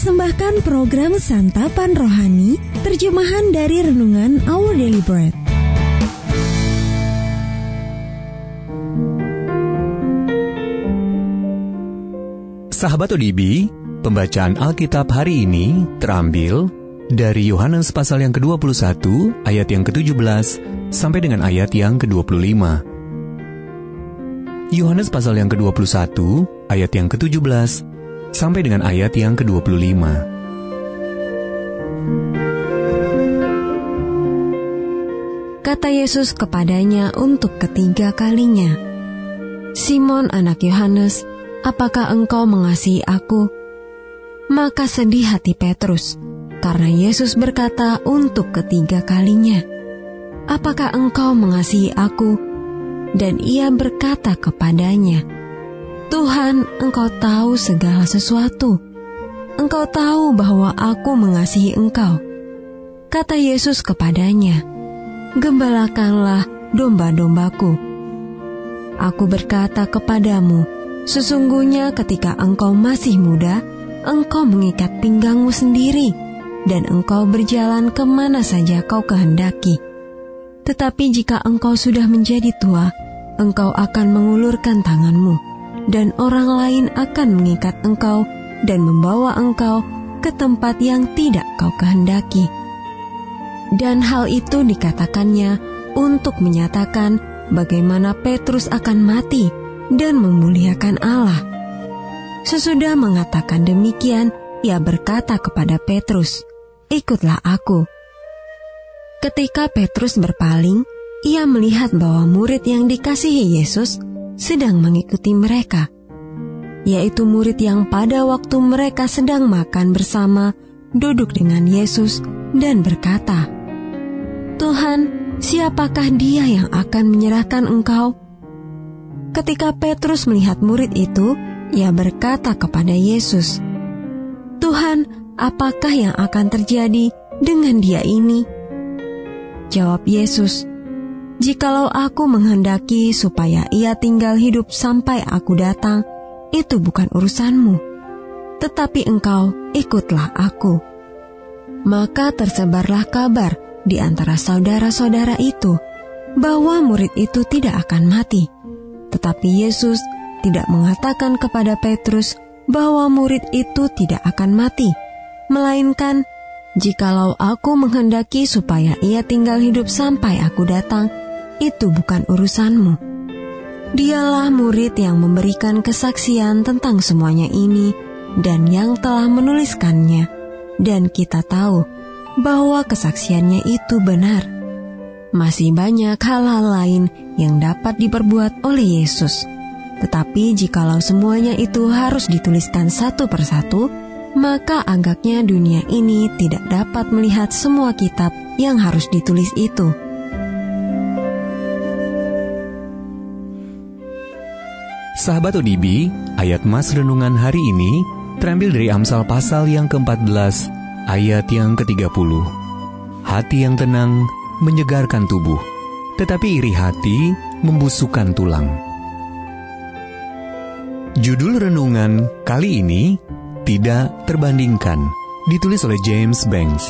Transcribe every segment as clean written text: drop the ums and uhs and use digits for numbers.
mempersembahkan program Santapan Rohani, terjemahan dari Renungan Our Daily Bread. Sahabat ODB, pembacaan Alkitab hari ini terambil dari Yohanes pasal yang ke-21, ayat yang ke-17, sampai dengan ayat yang ke-25. Yohanes pasal yang ke-21, ayat yang ke-17, sampai dengan ayat yang ke-25. Kata Yesus kepadanya untuk ketiga kalinya, "Simon anak Yohanes, apakah engkau mengasihi aku?" Maka sedih hati Petrus, karena Yesus berkata untuk ketiga kalinya, "Apakah engkau mengasihi aku?" Dan ia berkata kepadanya, "Tuhan, engkau tahu segala sesuatu. Engkau tahu bahwa aku mengasihi engkau." Kata Yesus kepadanya, "Gembalakanlah domba-dombaku. Aku berkata kepadamu, sesungguhnya ketika engkau masih muda, engkau mengikat pinggangmu sendiri, dan engkau berjalan kemana saja kau kehendaki. Tetapi jika engkau sudah menjadi tua, engkau akan mengulurkan tanganmu, dan orang lain akan mengikat engkau dan membawa engkau ke tempat yang tidak kau kehendaki." Dan hal itu dikatakannya untuk menyatakan bagaimana Petrus akan mati dan memuliakan Allah. Sesudah mengatakan demikian, ia berkata kepada Petrus, "Ikutlah aku." Ketika Petrus berpaling, ia melihat bahwa murid yang dikasihi Yesus sedang mengikuti mereka, yaitu murid yang pada waktu mereka sedang makan bersama, duduk dengan Yesus dan berkata, "Tuhan, siapakah dia yang akan menyerahkan engkau?" Ketika Petrus melihat murid itu, ia berkata kepada Yesus, "Tuhan, apakah yang akan terjadi dengan dia ini?" Jawab Yesus, "Jikalau aku menghendaki supaya ia tinggal hidup sampai aku datang, itu bukan urusanmu. Tetapi engkau ikutlah aku." Maka tersebarlah kabar di antara saudara-saudara itu bahwa murid itu tidak akan mati. Tetapi Yesus tidak mengatakan kepada Petrus bahwa murid itu tidak akan mati, melainkan, "Jikalau aku menghendaki supaya ia tinggal hidup sampai aku datang, itu bukan urusanmu." Dialah murid yang memberikan kesaksian tentang semuanya ini dan yang telah menuliskannya, dan kita tahu bahwa kesaksiannya itu benar. Masih banyak hal-hal lain yang dapat diperbuat oleh Yesus. Tetapi jikalau semuanya itu harus dituliskan satu persatu, maka agaknya dunia ini tidak dapat melihat semua kitab yang harus ditulis itu. Sahabat ODB, ayat Mas Renungan hari ini terambil dari Amsal pasal yang ke-14, ayat yang ke-30. Hati yang tenang menyegarkan tubuh, tetapi iri hati membusukkan tulang. Judul renungan kali ini, Tidak Terbandingkan, ditulis oleh James Banks.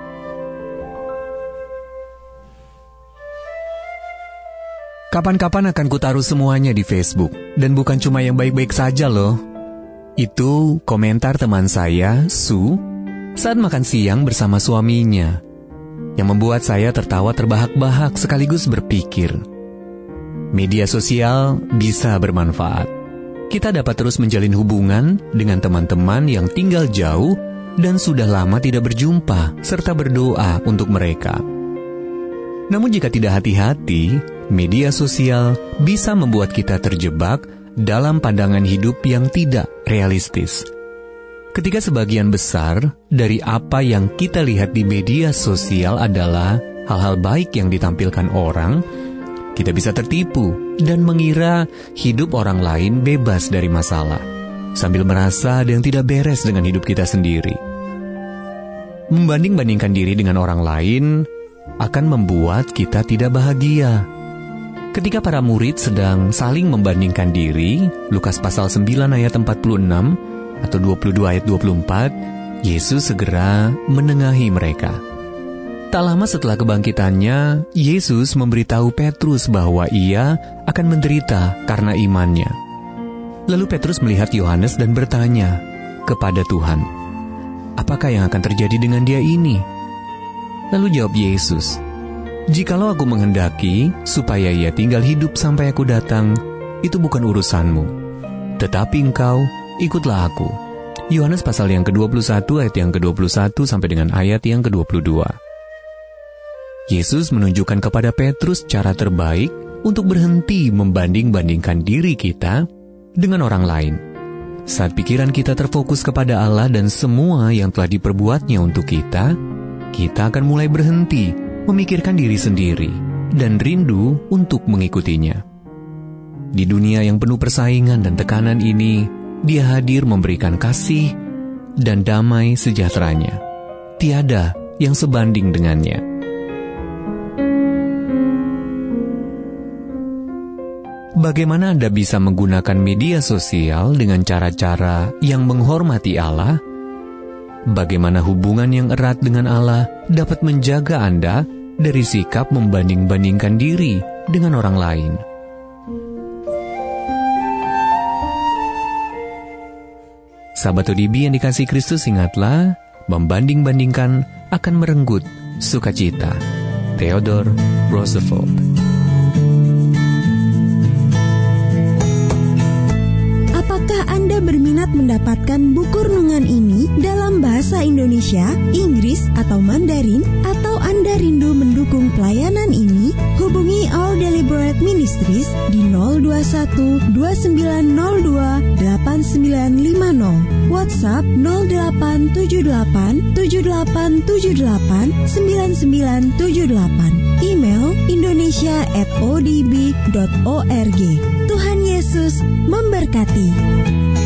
Kapan-kapan akan kutaruh semuanya di Facebook, dan bukan cuma yang baik-baik saja loh. Itu komentar teman saya, Sue, saat makan siang bersama suaminya, yang membuat saya tertawa terbahak-bahak sekaligus berpikir, media sosial bisa bermanfaat. Kita dapat terus menjalin hubungan dengan teman-teman yang tinggal jauh dan sudah lama tidak berjumpa, serta berdoa untuk mereka. Namun jika tidak hati-hati, media sosial bisa membuat kita terjebak dalam pandangan hidup yang tidak realistis. Ketika sebagian besar dari apa yang kita lihat di media sosial adalah hal-hal baik yang ditampilkan orang, kita bisa tertipu dan mengira hidup orang lain bebas dari masalah, sambil merasa ada yang tidak beres dengan hidup kita sendiri. Membanding-bandingkan diri dengan orang lain akan membuat kita tidak bahagia. Ketika para murid sedang saling membandingkan diri, Lukas pasal 9 ayat 46 atau 22 ayat 24 Yesus segera menengahi mereka. Tak lama setelah kebangkitannya, Yesus memberitahu Petrus bahwa ia akan menderita karena imannya. Lalu Petrus melihat Yohanes dan bertanya kepada Tuhan, "Apakah yang akan terjadi dengan dia ini?" Lalu jawab Yesus, "Jikalau aku menghendaki supaya ia tinggal hidup sampai aku datang, itu bukan urusanmu. Tetapi engkau, ikutlah aku." Yohanes pasal yang ke-21 ayat yang ke-21 sampai dengan ayat yang ke-22. Yesus menunjukkan kepada Petrus cara terbaik untuk berhenti membanding-bandingkan diri kita dengan orang lain. Saat pikiran kita terfokus kepada Allah dan semua yang telah diperbuatnya untuk kita akan mulai berhenti memikirkan diri sendiri dan rindu untuk mengikutinya. Di dunia yang penuh persaingan dan tekanan ini, Dia hadir memberikan kasih dan damai sejahteranya. Tiada yang sebanding dengannya. Bagaimana Anda bisa menggunakan media sosial dengan cara-cara yang menghormati Allah? Bagaimana hubungan yang erat dengan Allah dapat menjaga Anda dari sikap membanding-bandingkan diri dengan orang lain? Sahabat ODB yang dikasihi Kristus, ingatlah, membanding-bandingkan akan merenggut sukacita. Theodore Roosevelt. Apakah Anda berminat mendapatkan buku renungan ini dalam bahasa Indonesia, Inggris, atau Mandarin? Atau Anda rindu mendukung pelayanan ini? Hubungi Our Daily Bread Ministries di 021 2902 8950, WhatsApp 0878 7878 9978, email indonesia@odb.org. Tuhan Yesus memberkati.